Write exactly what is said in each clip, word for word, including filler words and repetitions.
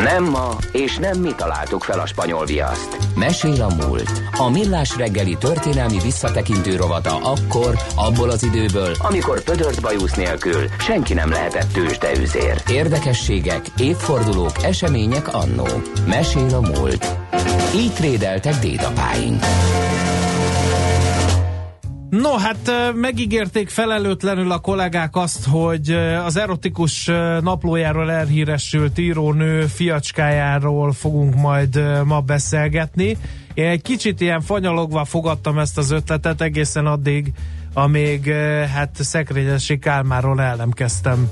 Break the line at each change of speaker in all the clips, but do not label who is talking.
Nem ma, és nem mi találtuk fel a spanyol viaszt. Mesél a múlt. A Millás reggeli történelmi visszatekintő rovata akkor, abból az időből, amikor pödört bajusz nélkül senki nem lehetett tőzsdeüzér. Érdekességek, évfordulók, események annó. Mesél a múlt. Így trédeltek dédapáink.
No, hát megígérték felelőtlenül a kollégák azt, hogy az erotikus naplójáról elhíresült írónő fiacskájáról fogunk majd ma beszélgetni. Én egy kicsit ilyen fanyalogva fogadtam ezt az ötletet egészen addig, amíg hát Szekrényesi Kálmánról el nem kezdtem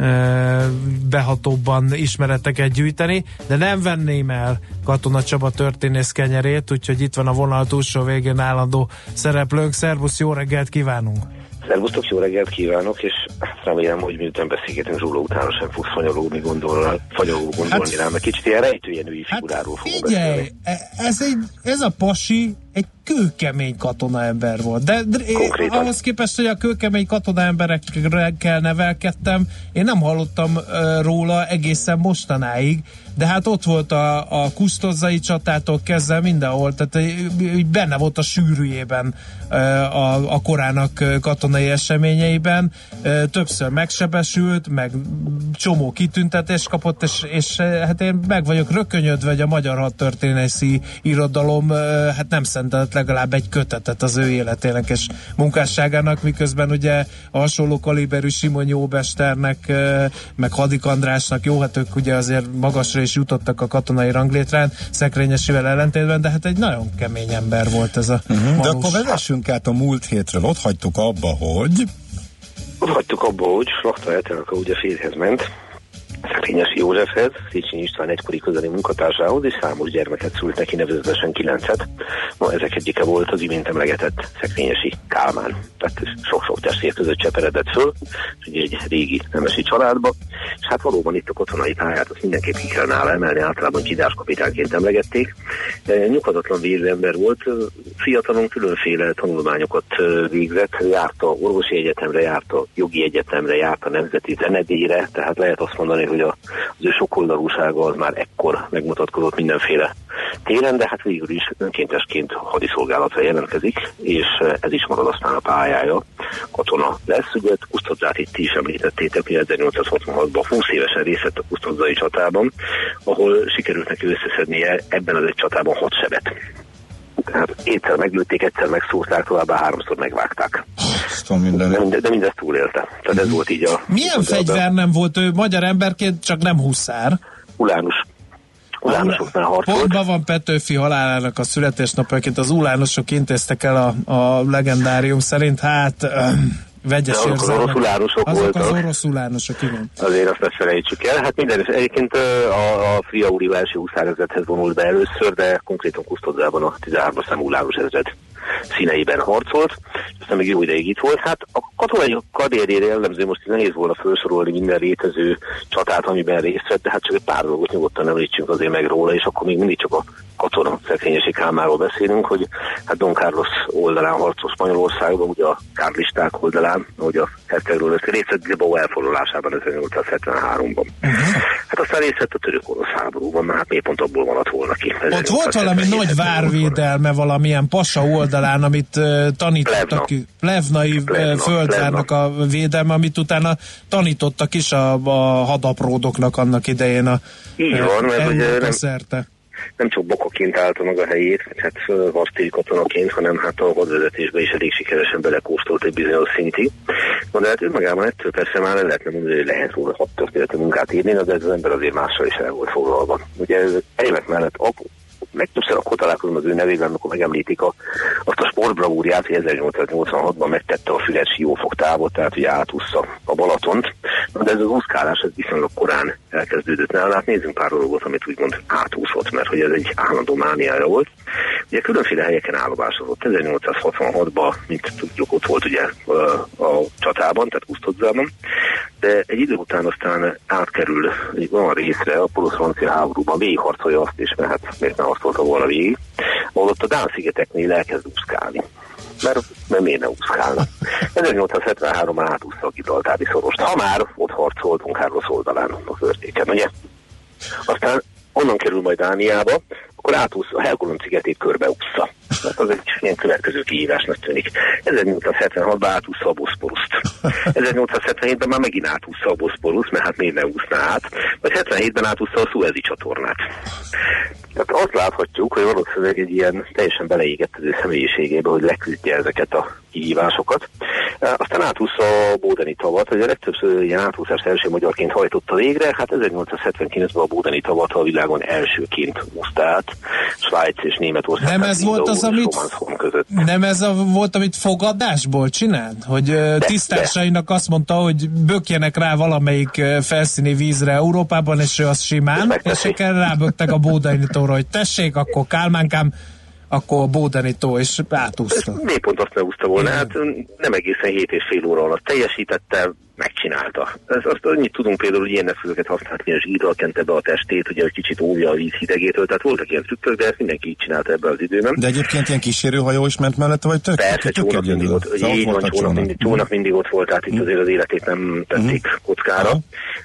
behatóbban ismereteket gyűjteni, de nem venném el Katona Csaba történész kenyerét, úgyhogy itt van a vonal túlsó végén állandó szereplőnk. Szervusz, jó reggelt kívánunk!
Szervusztok, jó reggelt kívánok, és remélem, hogy miután beszélgetünk róla, utána sem fogsz fanyalogni gondolni, fanyalogni gondolni hát, rá, mert kicsit ilyen rejtőjenői figuráról hát fogom
figyelj,
beszélni.
Ez, egy, ez a pasi egy kőkemény katonaember volt. De, de ahhoz képest, hogy a kőkemény katonaemberekkel nevelkedtem, én nem hallottam uh, róla egészen mostanáig, de hát ott volt a, a kusztozzai csatától kezdve mindenhol, tehát uh, benne volt a sűrűjében uh, a, a korának katonai eseményeiben, uh, többször megsebesült, meg csomó kitüntetést kapott, és, és hát én meg vagyok rökönyödve, hogy a magyar hadtörténészi irodalom uh, hát nem szentelt legalább egy kötetet az ő életének és munkásságának, miközben ugye a hasonló kaliberű Simonyi Óbesternek, meg Hadik Andrásnak, jó, hát ők ugye azért magasra is jutottak a katonai ranglétrán, Szekrényesivel ellentétben, de hát egy nagyon kemény ember volt ez a
uh-huh. De akkor vezessünk át a múlt hétről, ott hagytuk abba, hogy
ott hagytuk abba, hogy Slachta Etelka ugye férjhez ment, Szekrényesi Józsefhez, Széchenyi István egykori közeli munkatársához, és számos gyermeket szült neki, nevezetesen kilencet. Ma ezek egyike volt az imént emlegetett Szekrényesi Kálmán. Tehát sok-sok testvér között cseperedett föl, ugye egy régi nemesi családba, és hát valóban itt a katonai pályát azt mindenképp ki kell nála emelni, általában csidáskapitányként emlegették. Nyughatatlan vérű ember volt, fiatalon különféle tanulmányokat végzett, járt a orvosi egyetemre, járt a jogi egyetemre, járt a nemzeti zenedélyre, tehát lehet azt mondani, hogy a, az ő sokoldalúsága az már ekkor megmutatkozott mindenféle téren, de hát végül is önkéntesként hadiszolgálatra jelentkezik, és ez is marad aztán a pályája. Katona lesz, ugye Kusztodzát itt is említettétek, hogy ezernyolcszázhatvanhatban húsz évesen részt vett a kusztodzai csatában, ahol sikerült neki összeszednie ebben az egy csatában hat sebet. Tehát kétszer meglőtték, egyszer megszúrták, továbbá háromszor megvágták. De, mind, de mindezt túlélte. Tehát ez volt így a...
Milyen fegyver nem volt ő magyar emberként, csak nem huszár?
Ulánus. Ulánusoknál harcolt.
Pontban van Petőfi halálának a születésnapjaként, az ulánusok intéztek el a, a legendárium szerint, hát... Um, vegyes
azok az oroszulánusok
azok
voltak.
az oroszulánusok, igen.
Azért azt ne felejtsük el. Hát minden, egyébként a, a Friauli Velsi huszárezredhez vonult be először, de konkrétan Kusztodzában a tizenhármas számú ulánus ezred színeiben harcolt, és aztán még jó ideig itt volt. Hát a katonai karrierjére jellemző, most nehéz volna felsorolni minden létező csatát, amiben részt vett, de hát csak egy pár dolgot nyugodtan említsünk azért meg róla, és akkor még mindig csak a katona Szekrényesi Kálmánról beszélünk, hogy hát Don Carlos oldalán harcol Spanyolországban, ugye a kárlisták oldalán, ahogy a hercegről lesz, részt vett Bilbao elfoglalásában ezernyolcszázhetvenháromban. Uh-huh. Hát aztán részt vett a török-orosz háborúban, mert hát még pont abból maradt volna ki.
Ott volt valami nagy várvédelme valamilyen Passa oldalán, amit uh, tanítottak ki. Plevnai földvárnak a védelme, amit utána tanítottak is a, a hadapródoknak annak idején a
így van, mert ugye nem,
szerte.
Nem csak bokaként állta meg a helyét, hát harctéri katonaként, hanem hát a hadvezetésbe is elég sikeresen belekóstolt egy bizonyos szintig. Na de hát önmagában ettől persze már el lehetne mondani, hogy lehet róla hadtörténeti munkát írni, de ez az ember azért mással is el volt foglalva. Ugye évek mellett meg többször akkor találkozom az ő nevében, amikor megemlítik a, azt a sportbravúriát, hogy ezernyolcszáznyolcvanhatban megtette a Füred siófok-távot, tehát ugye átúszta a Balatont. Na, de ez az úszkálás ez viszonylag korán elkezdődött nála. Hát nézzünk pár dolgot, amit úgymond átúszott, mert hogy ez egy állandó mániája volt. Ugye különféle helyeken állomásozott. ezernyolcszázhatvanhatban, mint tudjuk, ott volt ugye a, a csatában, tehát Kusztodzában, de egy idő után aztán átkerül egy olyan részre a porosz-francia háborúban, végigharcolja azt is, mert hát miért nem harcolta volna végig, ahol ott a Dán-szigeteknél elkezd úszkálni. Mert, mert miért ne úszkálna? ezernyolcszázhetvenháromban átúszta a Gibraltári szorost. Ha már ott harcoltunk Carlos oldalán a körtéken, ugye? Aztán onnan kerül majd Dániába, akkor átúsz a Helgoland szigetét körbeúszza. Hát az egy ilyen következő kihívásnak tűnik. ezernyolcszázhetvenhatban átúszza a Boszporuszt. ezernyolcszázhetvenhétben már megint átúszza a Boszporuszt, mert hát miért ne úszná át. Vagy hetvenhétben átúszza a Szuezi csatornát. Tehát azt láthatjuk, hogy valószínűleg egy ilyen teljesen beleégetező személyiségébe, hogy leküzdje ezeket a kihívásokat. Aztán átúszza a Bódeni tavat, hogy a legtöbbször ilyen átúszást első magyarként hajtotta végre, hát ezernyolcszázhetvenkilencben a Bódeni tavat a világon elsőként úszta át, Svájc és Németország.
Nem ez volt az, amit, nem ez a, volt, amit fogadásból csinált? Hogy de, tisztársainak de. Azt mondta, hogy bökjenek rá valamelyik felszíni vízre Európában, és ő az simán, és kell ráböktek a Bódeni tóra, hogy tessék, akkor Kálmánkám, akkor a Bódeni tó, és átúszta.
Miért pont azt ne úszta volna? Igen. Hát nem egészen hét és fél óra alatt teljesítette, megcsinálta. Ez, azt annyit tudunk például, hogy ilyen eszközöket használt, milyen zsírral kente be a testét, ugye, hogy kicsit óvja a víz hidegétől, tehát voltak ilyen trükkök, de ezt mindenki így csinálta ebben az időben.
De egyébként ilyen kísérőhajó is ment mellette, vagy tök?
Persze, csónak mindig ott, szóval így van, csónak mindig, csónak mindig ott volt, tehát itt mm. azért az életét nem tették mm. kockára. Aha.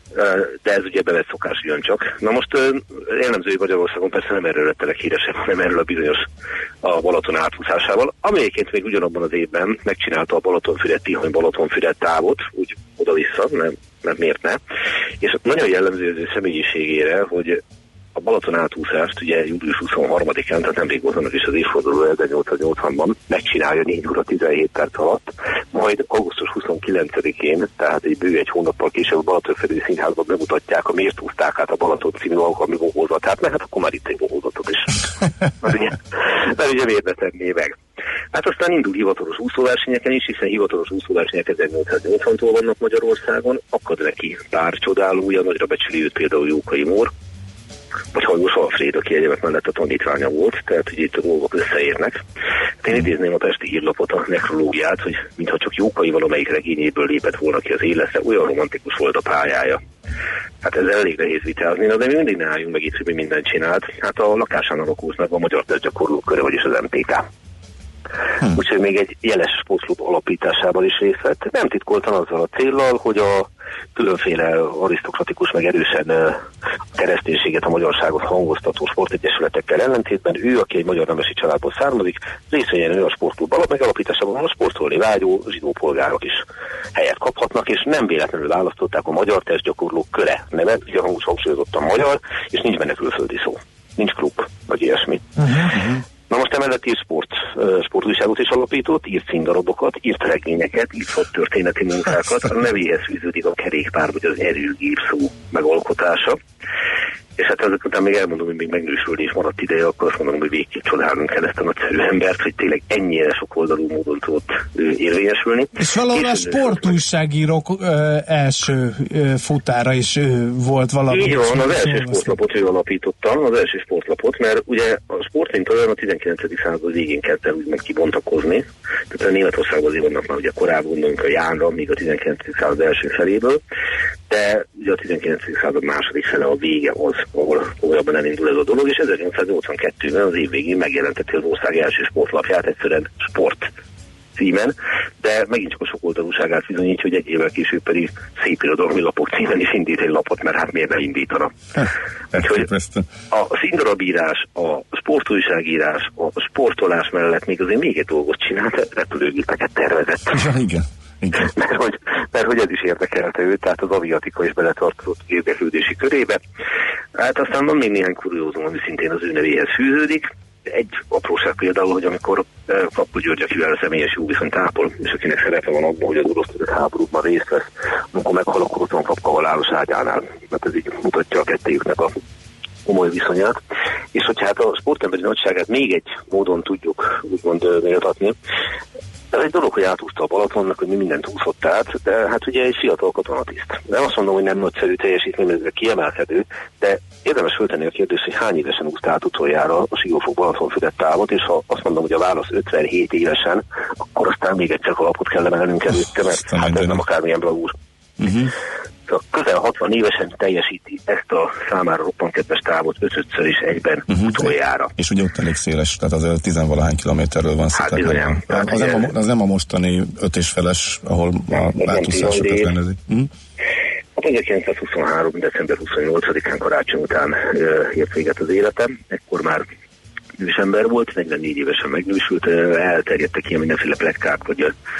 De ez ugye bevett szokás jön csak. Na most jellemző Magyarországon persze nem erről lettelek híresebb, hanem erről a bizonyos a Balaton átúszásával, ami egyébként még ugyanabban az évben megcsinálta a Balatonfüred-Tihany Balatonfüred távot, úgy oda-vissza, nem, nem miért ne. És nagyon jellemző az ő személyiségére, hogy a Balaton átúszást ugye július huszonharmadikán, tehát nemrég volt annak is az évforduló ezernyolcszáznyolcvanban, megcsinálja négy óra tizenhét perc alatt, majd augusztus huszonkilencedikén, tehát egy bő egy hónappal később a Balatonfüred Színházban bemutatják a Miért úszták át a Balaton című alkalmi bohózatát, mert hát akkor már itt egy bohózatok is. Mert ugye, mert ugye miért ne tenné meg. Hát aztán indul hivatalos úszóversenyeken is, hiszen hivatalos úszóversenyek ezernyolcszáznyolcvantól vannak Magyarországon, akad neki pár csodálója, nagyra becsüli őt például Jókai Mór, vagy Hajós Alfréd, aki egyébként mellett a tanítványa volt, tehát hogy itt a dolgok összeérnek. Én idézném a Pesti Hírlapot, a nekrológiát, hogy mintha csak Jókai valamelyik regényéből lépett volna ki az életre, olyan romantikus volt a pályája. Hát ez elég nehéz vitázni, de mi mindig ne álljunk meg itt, hogy mi mindent csinált. Hát a lakásán alakulnak a Magyar Testgyakorlók Köre, vagyis az em té ká. Hm. Úgyhogy még egy jeles sportklub alapításában is részt vett. Nem titkoltan azzal a céllal, hogy a különféle arisztokratikus, meg erősen kereszténységet, a magyarságot hangoztató sportegyesületekkel ellentétben ő, aki egy magyar nemesi családból származik, részt vegyen a sportklub megalapításában, a sportolni vágyó zsidó polgárok is helyet kaphatnak, és nem véletlenül választották a Magyar Testgyakorlók Köre nevet, ugye hangos hangsúlyozottan magyar, és nincs benne külföldi szó. Nincs klub, vagy ilyesmi. Uh-huh. Na most emellett írt sport, sportújságot is alapított, írt színdarabokat, írt regényeket, írt történeti munkákat, a nevéhez fűződik a kerékpár, vagy az erőgép szó megalkotása. És hát ezek után még elmondom, hogy még megnősülni is maradt ideje, akkor azt mondom, hogy végképp csodálnunk kell ezt a nagyszerű embert, hogy tényleg ennyire sok oldalú módon tudott érvényesülni.
És valahol a sportújságírók ö, első ö, futára is ő volt valami.
Így van, az első sportlapot ő alapította, az első sportlapot, mert ugye a sport, mint olyan, a tizenkilencedik század végén kezdte úgymond kibontakozni. Tehát a Németországban azért vannak már ugye korábban gondolunk a Jánra, még a tizenkilencedik század első feléből, de ugye a tizenkilencedik század második fele a vége az, ahol komolyabban elindul ez a dolog, és ezernyolcszáznyolcvankettőben az év végén megjelentette az ország első sportlapját, egyszerűen Sport címen, de megint csak a sok oldalúságát bizonyítja, hogy egy évvel később pedig szép irodalmi lapok címen is indít egy lapot, mert hát miért ne indítana. A színdarabírás, a sportújságírás, a sportolás mellett még azért még egy dolgot csinált, repülőgépeket tervezett.
Ja, igen. Igen.
Mert, hogy, mert hogy ez is érdekelte őt, tehát az aviatika is beletartozott érdeklődési körébe. Hát aztán van még néhány kuriózum, ami szintén az ő nevéhez fűződik. Egy apróság például, hogy amikor uh, Kapko György, akivel személyes jó viszonyt ápol, és akinek szerepe van abban, hogy az orosz háborúban részt vesz, amikor meghal, akkor ott van Kapka halálos ágyánál, mert ez így mutatja a kettőjüknek a komoly viszonyát. És hogyha hát a sportemberi nagyságát még egy módon tudjuk úgymond méltatni, ez egy dolog, hogy átúszta a Balatonnak, hogy mi mindent úszott át, de hát ugye egy fiatal katonatiszt. Nem azt mondom, hogy nem nagyszerű teljesítmény, ez kiemelkedő, de érdemes föltenni a kérdést, hogy hány évesen úszta át utoljára a Siófok Balatonfüred távot, és ha azt mondom, hogy a válasz ötvenhét évesen, akkor aztán még egyszer kalapot kell emelnünk előtte, mert hát ez nem akármilyen bravúr. Uh-huh. Közel hatvan évesen teljesíti ezt a számára roppant kedves távot ötödször is egyben uh-huh. utoljára.
És ugye ott elég széles, tehát az tizenvalahány kilométerről van szó.
Hát bizonyám.
Az, az, nem a, az nem a mostani öt és feles, ahol a átúszásokat rendezik. Uh-huh.
Hát ezerkilencszázhuszonhárom. december huszonnyolcadikán karácsony után uh, ért véget az életem. Ekkor már idős ember volt, negyvennégy évesen megnősült, elterjedtek ilyen mindenféle plekkák, hogy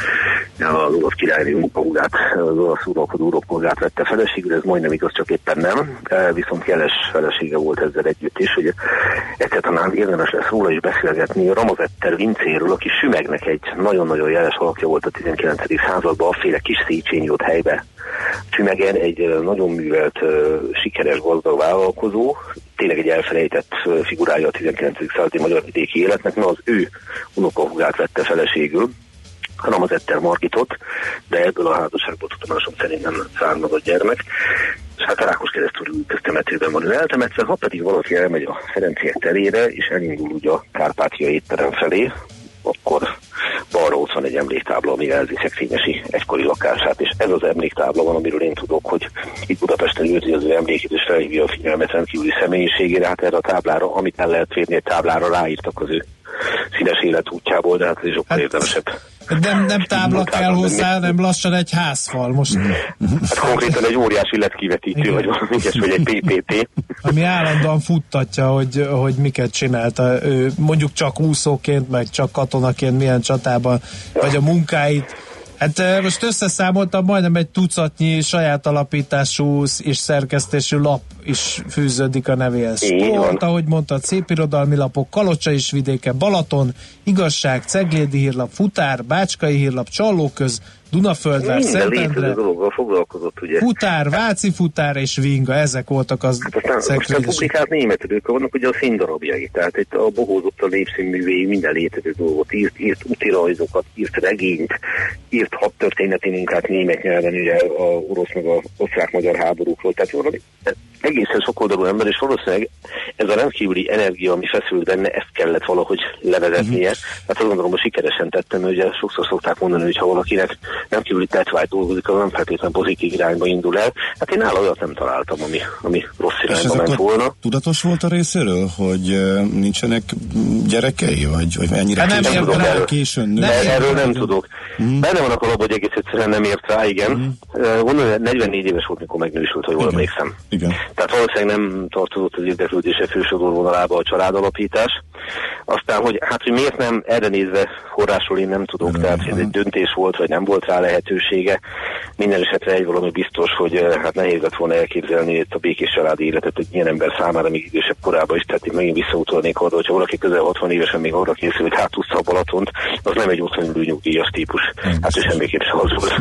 az olasz királynő unokahúgát, az olasz uralkodó unokhúgát vette feleségül, ez majdnem igaz, csak éppen nem, viszont jeles felesége volt ezzel együtt is, hogy egyszer talán érdemes lesz róla is beszélgetni. Ramazetter Vincéről, aki Sümegnek egy nagyon-nagyon jeles alakja volt a tizenkilencedik században, afféle kis Széchenyi ott helybe. Sümegen egy nagyon művelt, sikeres gazdag vállalkozó, tényleg egy elfelejtett figurája a tizenkilencedik századi magyar vidéki életnek, mert az ő unokahúgát vette feleségül, Ramazetter Margitot, de ebből a házasságból tudomásom szerint nem származott gyermek, és hát a Rákoskeresztúri köztemetőben van ő eltemetve. Ha pedig valaki elmegy a Ferenciek terére, és elindul ugye a Kárpátia étterem felé, akkor balra ott van egy emléktábla, ami jelzi Szekrényesi egykori lakását, és ez az emléktábla van, amiről én tudok, hogy itt Budapesten őrzi az ő emlékét, és felhívja a figyelmet rendkívüli személyiségére. Hát erre a táblára, amit el lehet férni, egy táblára ráírtak az ő színes életútjából, de hát ez is sokkal hát, érdemesebb.
Nem, nem tábla kell hozzá, hanem lassan egy házfal most.
Hát konkrétan egy óriási letkivetítő, vagy valami ilyes, vagy egy pé pé té.
Ami állandóan futtatja, hogy, hogy miket csinálta ő, mondjuk csak úszóként, meg csak katonaként milyen csatában, ja. vagy a munkáit. Hát most összeszámoltam, majdnem egy tucatnyi saját alapítású és szerkesztésű lap is fűződik a nevéhez. Sport, ahogy mondtad, szépirodalmi lapok, Kalocsa és vidéke, Balaton, Igazság, Ceglédi hírlap, Futár, Bácskai hírlap, Csallóköz, Dunaföldvár, Szentendre,
foglalkozott, ugye?
Futár, Váci Futár és Vinga, ezek voltak az
hát aztán publikált németül, vannak ugye a színdarabjai, tehát itt a bohózott a népszínművéi minden létező dolgot írt, írt útirajzokat, írt regényt, írt hadtörténeti munkát német nyelven, ugye a orosz meg a osztrák-magyar háborúkról, tehát valami egészen sokoldalú ember, és valószínűleg ez a rendkívüli energia, ami feszült benne, ezt kellett valahogy levezetnie. Uh-huh. Hát azt gondolom, hogy sikeresen tettem, hogy ugye sokszor szokták mondani, hogy ha valakinek rendkívüli tettvágy dolgozik, az nem feltétlenül pozitív irányba indul el. Hát én nála olyat nem találtam, ami, ami rossz irányba ment volna.
Tudatos volt a részéről, hogy uh, nincsenek gyerekei, vagy, vagy ennyire
hát
későn,
nem rá,
későn nő?
Nem, erről nem tudok. Uh-huh. Benne vannak a labba, hogy egész egyszerűen nem ért rá, igen. Uh-huh. Gondolom, negyvennégy éves volt, mikor megnősült, hogy jól emlékszem.
Igen.
Tehát valószínűleg nem tartozott az érdeklődése fősodorvonalába a családalapítás. Aztán, hogy hát, hogy miért nem, erre nézve forrásról én nem tudok, tehát hogy ez egy döntés volt, vagy nem volt rá lehetősége. Minden esetre egy valami biztos, hogy hát nehéz lett volna elképzelni itt a békés családi életet egy ilyen ember számára, még idősebb korában is, tehát én megint visszautalnék arra, hogyha valaki közel hatvan évesen még arra készül, hogy hátúszta a Balatont, az nem egy otthon ülő nyugdíjas típus. Hát ő semmiképp sem az volt.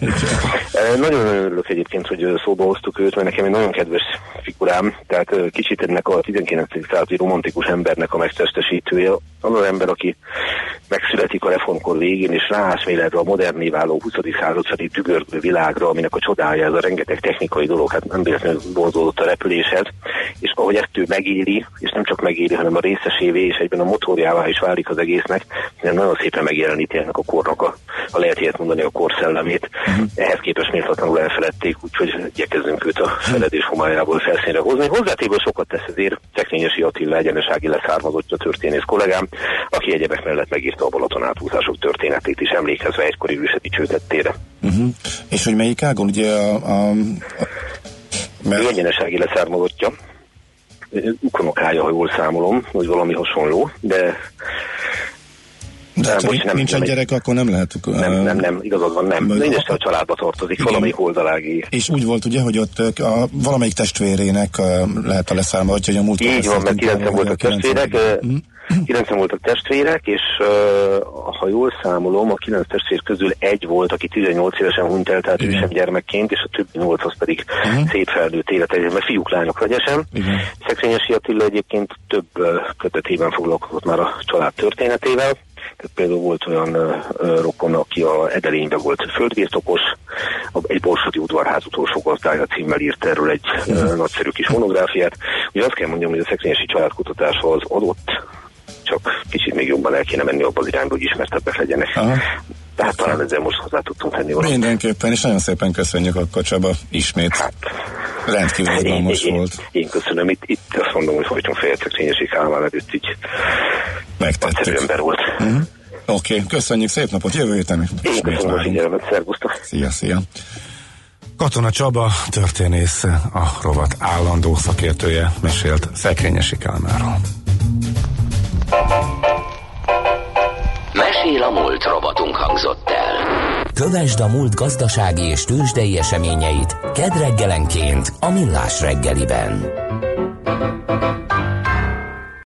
Nagyon örülök egyébként, hogy szóba hoztuk őt, mert nekem egy nagyon kedves figurám, tehát kicsit ennek a tizenkilencedik századi romantikus embernek a megtestesítője. Az az ember, aki megszületik a reformkor végén, és ráászméledve a moderné váló huszadik századi tügörgő világra, aminek a csodája ez a rengeteg technikai dolog, hát nem véletlenül vonzódott a repüléshez, és ahogy ezt ő megéli, és nem csak megéli, hanem a részesévé, és egyben a motorjává is válik az egésznek, nagyon szépen megjeleníti ennek a kornak a, a lehet ilyet mondani, a korszellемét. Uh-huh. Ehhez képest méltatlanul elfeledték, úgyhogy igyekezzünk őt a feledés homályából felszínre hozni. Hozzátéből sokat tesz ezért Szekrényesi Attila egyenesági leszármazottja történész kollégám, aki egyebek mellett megírta a Balaton átúszások történetét is, emlékezve egykori őseti csőtettére.
Uh-huh. És hogy melyik ágon? Ugye a... a, a
mert... Ő egyenesági leszármazottja. Ukonokája, ha jól számolom, vagy valami hasonló, de...
De hát, ha nem, nincsen nem, gyerek, akkor nem lehet...
Nem, nem, nem, igazad van, nem. Mindeste a családba tartozik, igen, valamelyik oldalági.
És úgy volt ugye, hogy ott a, valamelyik testvérének lehet a leszármazottja, hogy a múlt...
Így van, mert kilencen voltak testvérek, kilencen voltak testvérek, és ha jól számolom, a kilenc testvér közül egy volt, aki tizennyolc évesen hunyt el, tehát ő sem gyermekként, és a többi nyolc az pedig uh-huh. szép felnőtt életet, mert fiúk, lányok vegyesen. Szekrényesi Attila egyébként több kötetében foglalkozott már a család történetével. Tehát például volt olyan uh, rokon, aki a Edelényben volt földbirtokos, egy borsodi udvarház utolsó gazdája címmel írt erről egy uh, nagyszerű kis monográfiát. Ugye azt kell mondjam, hogy a szekrényesi családkutatása az adott, csak kicsit még jobban el kéne menni abban az irányba, hogy ismertebbek legyenek. Aha. Tehát talán ezzel most hozzá tudtunk tenni valamit.
Mindenképpen, és nagyon szépen köszönjük akkor, Csaba, ismét. Hát, rendkívül izgalmas volt.
Én, én köszönöm, itt, itt azt mondom, hogy folyton fejet Szekrényesi Kálmán előtt így
megtettük.
Ember volt.
Uh-huh. Oké, okay, köszönjük, szép napot, jövő héten.
Én köszönöm a figyelmet, szervusztok.
Szia, szia. Katona Csaba, történész, a rovat állandó szakértője mesélt Szekrényesi Kálmánról.
Mesél a múlt robotunk hangzott el. Kövesd a múlt gazdasági és tőzsdei eseményeit kedd reggelenként a Millás reggeliben.